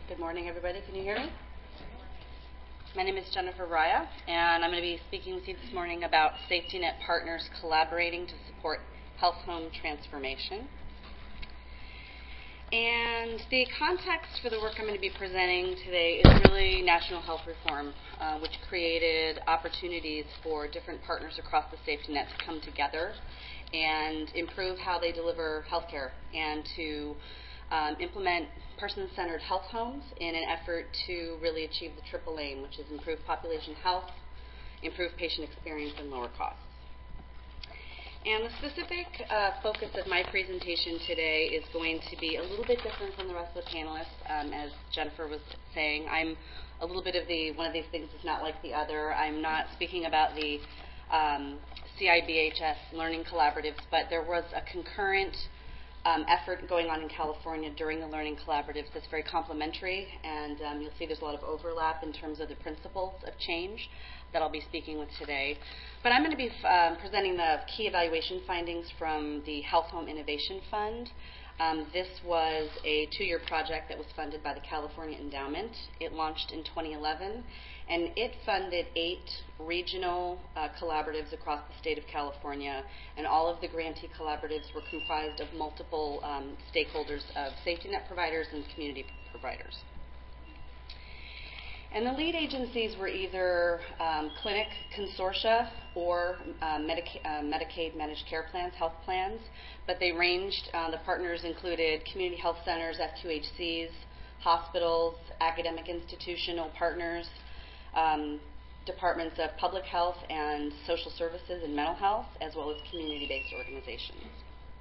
Good morning, everybody. Can you hear me? My name is Jennifer Raya, and I'm going to be speaking with you this morning about Safety Net Partners collaborating to support health home transformation. And the context for the work I'm going to be presenting today is really national health reform, which created opportunities for different partners across the safety net to come together and improve how they deliver health care and to implement person-centered health homes in an effort to really achieve the triple aim, which is improve population health, improve patient experience, and lower costs. And the specific focus of my presentation today is going to be a little bit different from the rest of the panelists. As Jennifer was saying, I'm a little bit of one of these things is not like the other. I'm not speaking about the CIBHS learning collaboratives, but there was a concurrent effort going on in California during the learning collaboratives that's very complementary, and you'll see there's a lot of overlap in terms of the principles of change that I'll be speaking with today. But I'm going to be presenting the key evaluation findings from the Health Home Innovation Fund. This was a 2-year project that was funded by the California Endowment. It launched in 2011, and it funded 8 regional collaboratives across the state of California, and all of the grantee collaboratives were comprised of multiple stakeholders of safety net providers and community providers. And the lead agencies were either clinic consortia or Medicaid managed care plans, health plans, but they ranged, the partners included community health centers, FQHCs, hospitals, academic institutional partners, departments of public health and social services and mental health, as well as community-based organizations.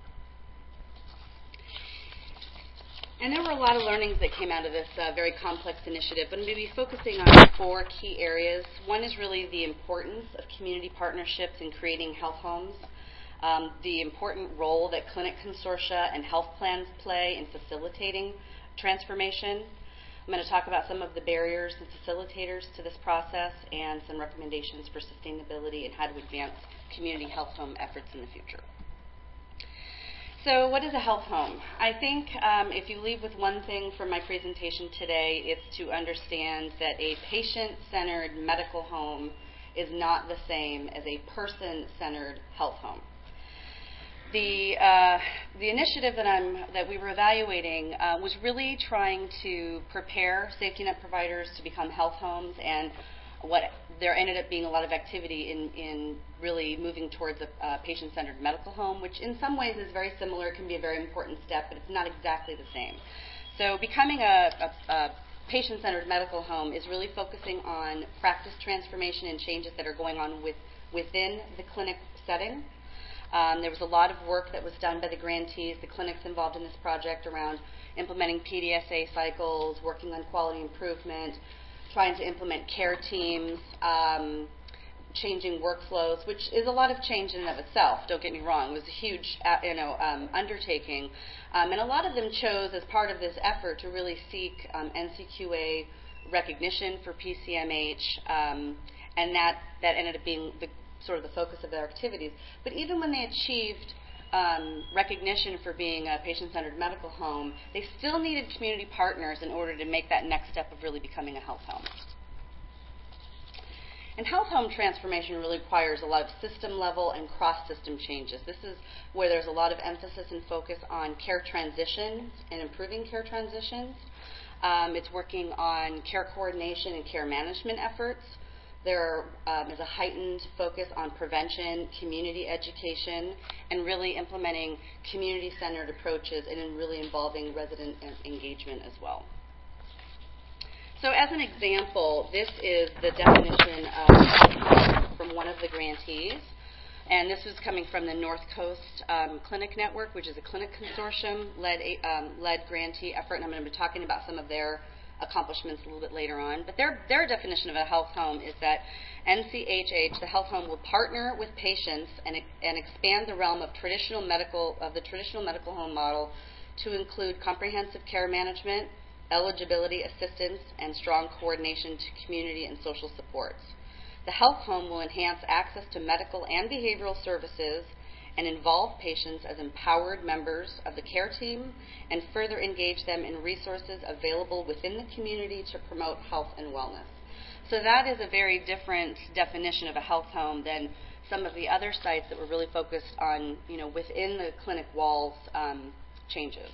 And there were a lot of learnings that came out of this very complex initiative, but I'm going to be focusing on 4 key areas. One is really the importance of community partnerships in creating health homes, the important role that clinic consortia and health plans play in facilitating transformation. I'm going to talk about some of the barriers and facilitators to this process and some recommendations for sustainability and how to advance community health home efforts in the future. So what is a health home? I think if you leave with one thing from my presentation today, it's to understand that a patient-centered medical home is not the same as a person-centered health home. The initiative that we were evaluating was really trying to prepare safety net providers to become health homes, and what there ended up being a lot of activity in really moving towards a patient-centered medical home, which in some ways is very similar, can be a very important step, but it's not exactly the same. So becoming a patient-centered medical home is really focusing on practice transformation and changes that are going on within the clinic setting. There was a lot of work that was done by the grantees, the clinics involved in this project around implementing PDSA cycles, working on quality improvement, trying to implement care teams, changing workflows, which is a lot of change in and of itself. Don't get me wrong; it was a huge, undertaking, and a lot of them chose as part of this effort to really seek NCQA recognition for PCMH, and that ended up being the focus of their activities. But even when they achieved recognition for being a patient-centered medical home, they still needed community partners in order to make that next step of really becoming a health home. And health home transformation really requires a lot of system-level and cross-system changes. This is where there's a lot of emphasis and focus on care transitions and improving care transitions. It's working on care coordination and care management efforts. There is a heightened focus on prevention, community education, and really implementing community-centered approaches and really involving resident engagement as well. So as an example, this is the definition from one of the grantees, and this was coming from the North Coast Clinic Network, which is a clinic consortium-led grantee effort, and I'm going to be talking about some of their accomplishments a little bit later on. But their definition of a health home is that NCHH, the health home, will partner with patients and expand the realm of the traditional medical home model to include comprehensive care management, eligibility assistance, and strong coordination to community and social supports. The health home will enhance access to medical and behavioral services and involve patients as empowered members of the care team and further engage them in resources available within the community to promote health and wellness. So that is a very different definition of a health home than some of the other sites that were really focused on, within the clinic walls changes.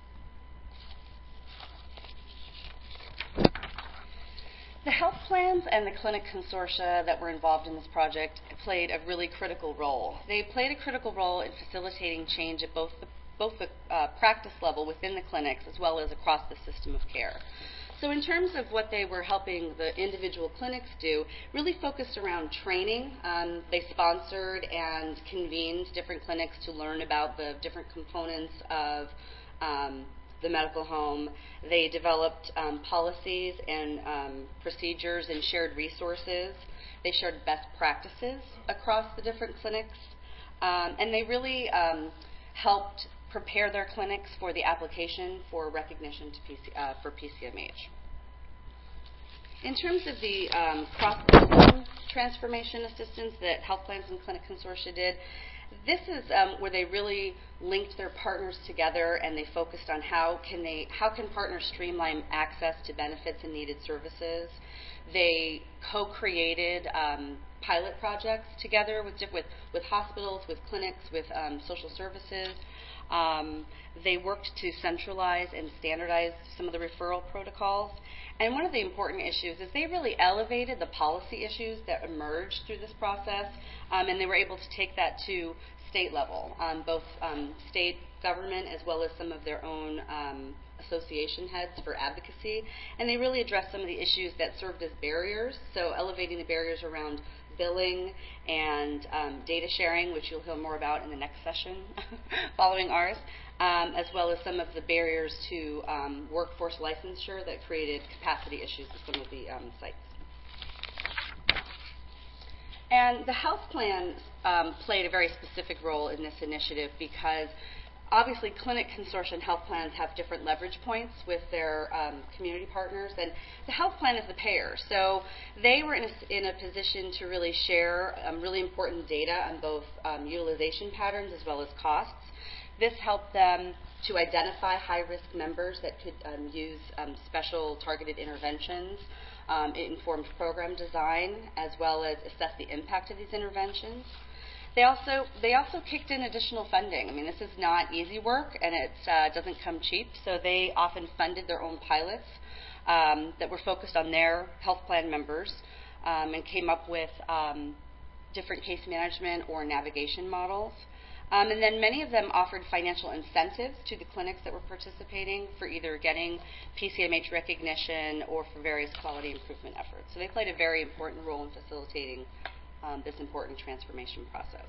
The health plans and the clinic consortia that were involved in this project played a really critical role. They played a critical role in facilitating change at both the practice level within the clinics as well as across the system of care. So in terms of what they were helping the individual clinics do, really focused around training. They sponsored and convened different clinics to learn about the different components of the medical home. They developed policies and procedures and shared resources. They shared best practices across the different clinics. And they really helped prepare their clinics for the application for recognition to for PCMH. In terms of the cross-system transformation assistance that health plans and clinic consortia did, this is where they really linked their partners together and they focused on how can partners streamline access to benefits and needed services. They co-created pilot projects together with hospitals, with clinics, with social services. They worked to centralize and standardize some of the referral protocols. And one of the important issues is they really elevated the policy issues that emerged through this process, and they were able to take that to state level, both state government as well as some of their own association heads for advocacy. And they really addressed some of the issues that served as barriers, so elevating the barriers around billing and data sharing, which you'll hear more about in the next session following ours, as well as some of the barriers to workforce licensure that created capacity issues with some of the sites. And the health plans played a very specific role in this initiative because obviously clinic consortia and health plans have different leverage points with their community partners, and the health plan is the payer. So they were in a position to really share really important data on both utilization patterns as well as costs. This helped them to identify high-risk members that could use special targeted interventions. It informed program design as well as assess the impact of these interventions. They also kicked in additional funding. I mean, this is not easy work, and it doesn't come cheap. So they often funded their own pilots that were focused on their health plan members and came up with different case management or navigation models. And then many of them offered financial incentives to the clinics that were participating for either getting PCMH recognition or for various quality improvement efforts. So they played a very important role in facilitating this important transformation process.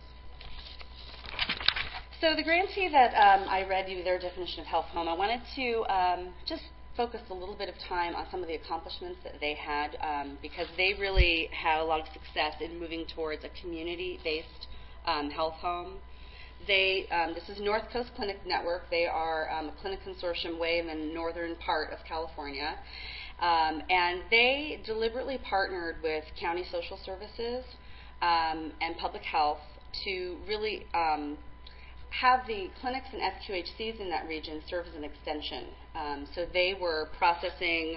So the grantee that I read you their definition of health home, I wanted to just focus a little bit of time on some of the accomplishments that they had because they really had a lot of success in moving towards a community-based health home. This is North Coast Clinic Network. They are a clinic consortium way in the northern part of California. And they deliberately partnered with county social services and public health to really have the clinics and SQHCs in that region serve as an extension. So they were processing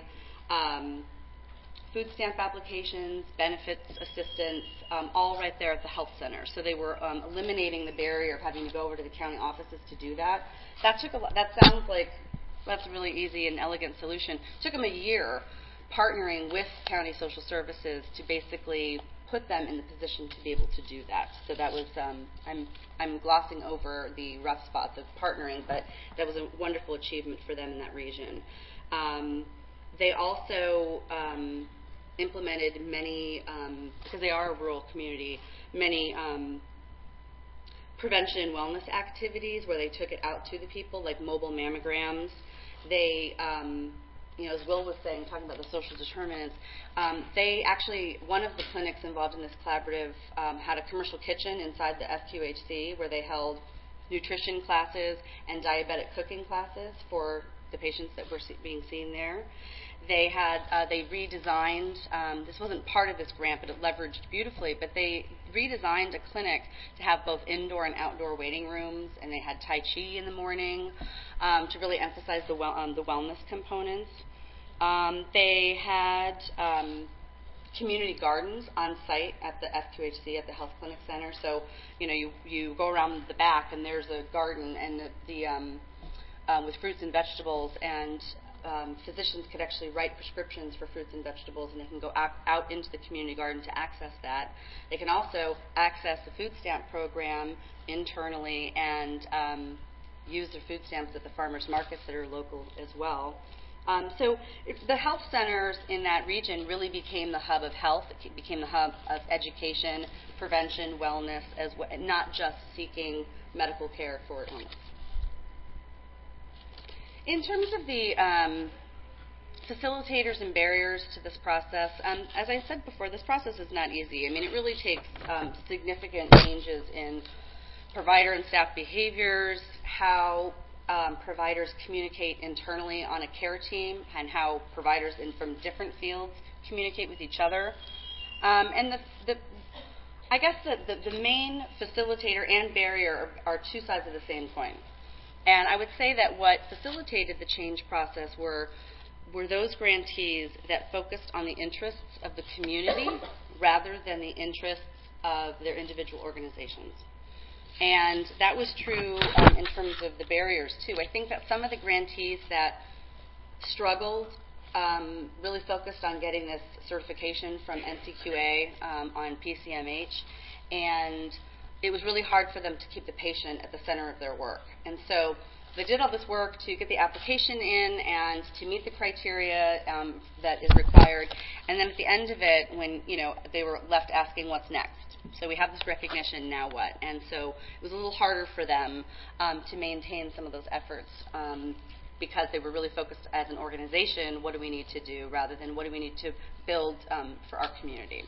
food stamp applications, benefits assistance, all right there at the health center. So they were eliminating the barrier of having to go over to the county offices to do that. That sounds like that's a really easy and elegant solution. It took them a year partnering with county social services to basically put them in the position to be able to do that. So that was, I'm glossing over the rough spots of partnering, but that was a wonderful achievement for them in that region. They also implemented many, because they are a rural community, many prevention and wellness activities where they took it out to the people, like mobile mammograms. They, as Will was saying, talking about the social determinants, they actually, one of the clinics involved in this collaborative had a commercial kitchen inside the SQHC where they held nutrition classes and diabetic cooking classes for the patients that were being seen there. They redesigned, this wasn't part of this grant, but it leveraged beautifully, but they redesigned a clinic to have both indoor and outdoor waiting rooms, and they had Tai Chi in the morning to really emphasize the wellness components. They had community gardens on site at the FQHC, at the Health Clinic Center. So, you go around the back and there's a garden and with fruits and vegetables, and physicians could actually write prescriptions for fruits and vegetables, and they can go out into the community garden to access that. They can also access the food stamp program internally and use their food stamps at the farmers markets that are local as well. So the health centers in that region really became the hub of health. It became the hub of education, prevention, wellness, not just seeking medical care for illness. In terms of the facilitators and barriers to this process, as I said before, this process is not easy. I mean, it really takes significant changes in provider and staff behaviors, how providers communicate internally on a care team, and how providers from different fields communicate with each other. And I guess the main facilitator and barrier are two sides of the same coin. And I would say that what facilitated the change process were those grantees that focused on the interests of the community rather than the interests of their individual organizations. And that was true in terms of the barriers, too. I think that some of the grantees that struggled really focused on getting this certification from NCQA on PCMH, and it was really hard for them to keep the patient at the center of their work. And so they did all this work to get the application in and to meet the criteria that is required. And then at the end of it, when they were left asking what's next. So we have this recognition, now what? And so it was a little harder for them to maintain some of those efforts because they were really focused as an organization, what do we need to do, rather than what do we need to build for our community.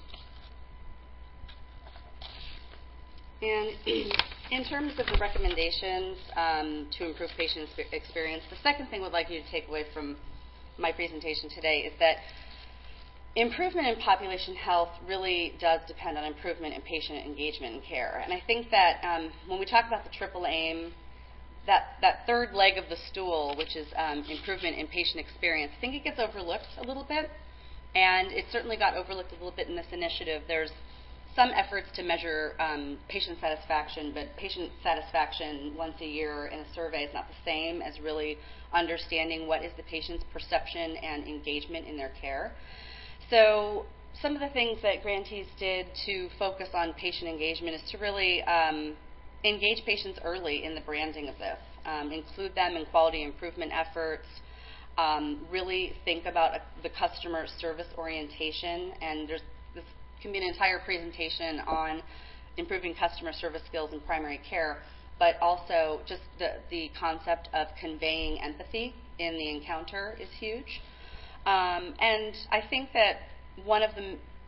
And in terms of the recommendations to improve patient experience, the second thing I would like you to take away from my presentation today is that improvement in population health really does depend on improvement in patient engagement and care. And I think that when we talk about the triple aim, that third leg of the stool, which is improvement in patient experience, I think it gets overlooked a little bit. And it certainly got overlooked a little bit in this initiative. There's some efforts to measure patient satisfaction, but patient satisfaction once a year in a survey is not the same as really understanding what is the patient's perception and engagement in their care. So some of the things that grantees did to focus on patient engagement is to really engage patients early in the branding of this, include them in quality improvement efforts, really think about the customer service orientation, and this can be an entire presentation on improving customer service skills in primary care, but also just the concept of conveying empathy in the encounter is huge. And I think that one of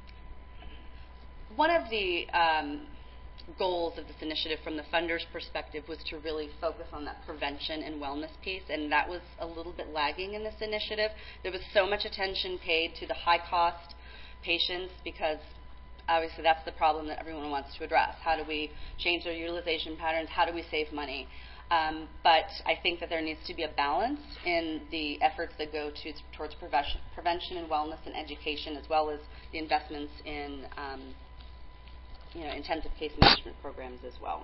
the goals of this initiative from the funders' perspective was to really focus on that prevention and wellness piece, and that was a little bit lagging in this initiative. There was so much attention paid to the high-cost patients because obviously that's the problem that everyone wants to address. How do we change their utilization patterns? How do we save money? But I think that there needs to be a balance in the efforts that go towards prevention and wellness and education, as well as the investments in intensive case management programs as well.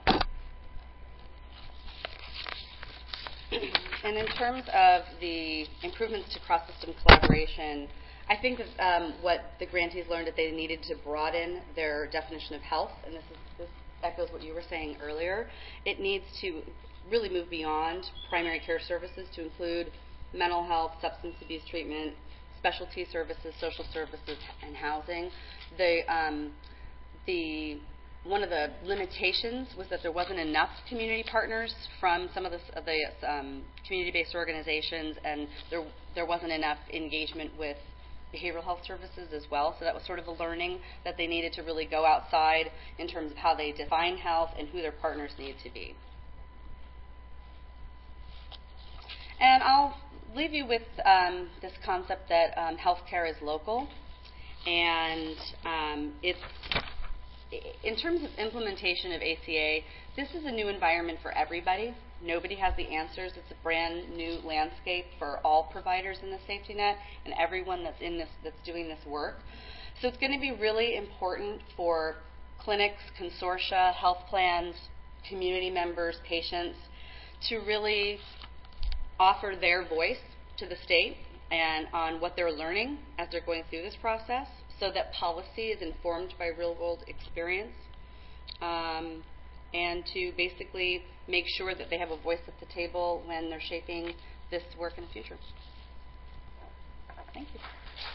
And in terms of the improvements to cross-system collaboration, I think that what the grantees learned that they needed to broaden their definition of health, and this echoes what you were saying earlier. It needs to really move beyond primary care services to include mental health, substance abuse treatment, specialty services, social services, and housing. One of the limitations was that there wasn't enough community partners from some of the community-based organizations, and there wasn't enough engagement with behavioral health services as well. So that was sort of a learning that they needed to really go outside in terms of how they define health and who their partners need to be. And I'll leave you with this concept that healthcare is local, and it's in terms of implementation of ACA, this is a new environment for everybody. Nobody has the answers. It's a brand new landscape for all providers in the safety net and everyone that's doing this work. So it's going to be really important for clinics, consortia, health plans, community members, patients to really offer their voice to the state and on what they're learning as they're going through this process, so that policy is informed by real-world experience, and to basically make sure that they have a voice at the table when they're shaping this work in the future. Thank you.